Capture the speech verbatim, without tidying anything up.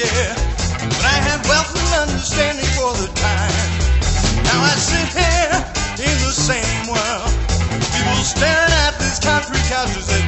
yeah. But I had wealth and understanding for the time. Now I sit here in the same world. People staring at these concrete couches.